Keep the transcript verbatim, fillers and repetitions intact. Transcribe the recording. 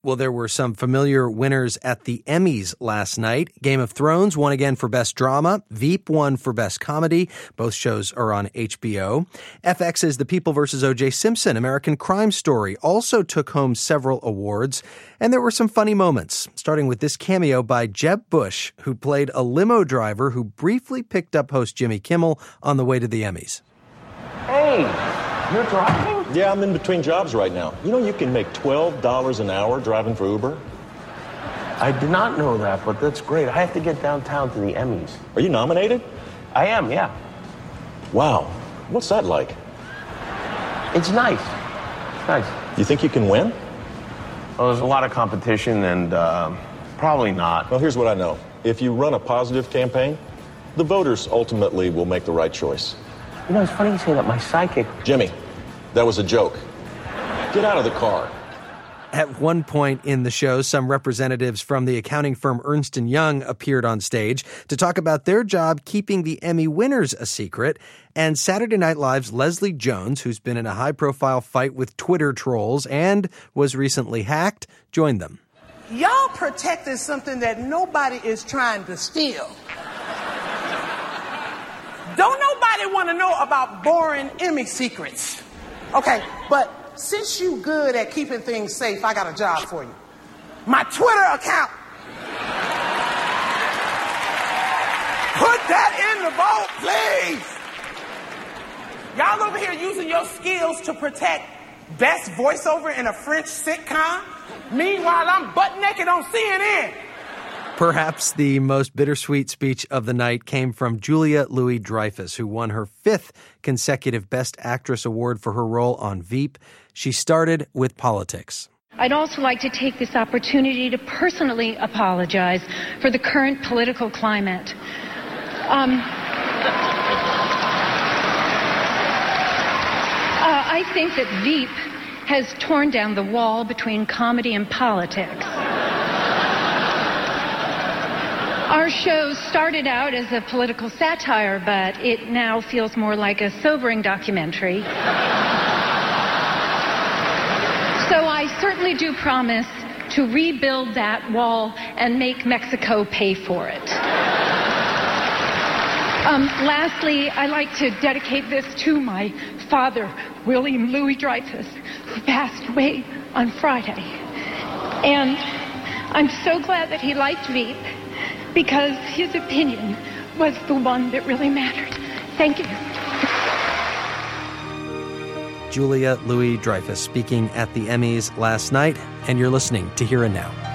Well, there were some familiar winners at the Emmys last night. Game of Thrones won again for Best Drama. Veep won for Best Comedy. Both shows are on H B O. F X's The People versus O J Simpson, American Crime Story, also took home several awards. And there were some funny moments, starting with this cameo by Jeb Bush, who played a limo driver who briefly picked up host Jimmy Kimmel on the way to the Emmys. Hey, you're driving? Yeah, I'm in between jobs right now. You know you can make twelve dollars an hour driving for Uber? I did not know that, but that's great. I have to get downtown to the Emmys. Are you nominated? I am, yeah. Wow. What's that like? It's nice. It's nice. You think you can win? Well, there's a lot of competition, and uh, probably not. Well, here's what I know. If you run a positive campaign, the voters ultimately will make the right choice. You know, it's funny you say that. My psychic... Jimmy, that was a joke. Get out of the car. At one point in the show, some representatives from the accounting firm Ernst and Young appeared on stage to talk about their job keeping the Emmy winners a secret. And Saturday Night Live's Leslie Jones, who's been in a high-profile fight with Twitter trolls and was recently hacked, joined them. Y'all protected something that nobody is trying to steal. Don't nobody want to know about boring Emmy secrets. Okay, but since you good at keeping things safe, I got a job for you. My Twitter account. Put that in the vote, please. Y'all over here using your skills to protect best voiceover in a French sitcom. Meanwhile, I'm butt naked on C N N. Perhaps the most bittersweet speech of the night came from Julia Louis-Dreyfus, who won her fifth consecutive Best Actress award for her role on Veep. She started with politics. I'd also like to take this opportunity to personally apologize for the current political climate. Um, uh, I think that Veep has torn down the wall between comedy and politics. Our show started out as a political satire, but it now feels more like a sobering documentary. So I certainly do promise to rebuild that wall and make Mexico pay for it. Um, lastly, I'd like to dedicate this to my father, William Louis Dreyfus, who passed away on Friday. And I'm so glad that he liked Veep, because his opinion was the one that really mattered. Thank you. Julia Louis-Dreyfus speaking at the Emmys last night, and you're listening to Here and Now.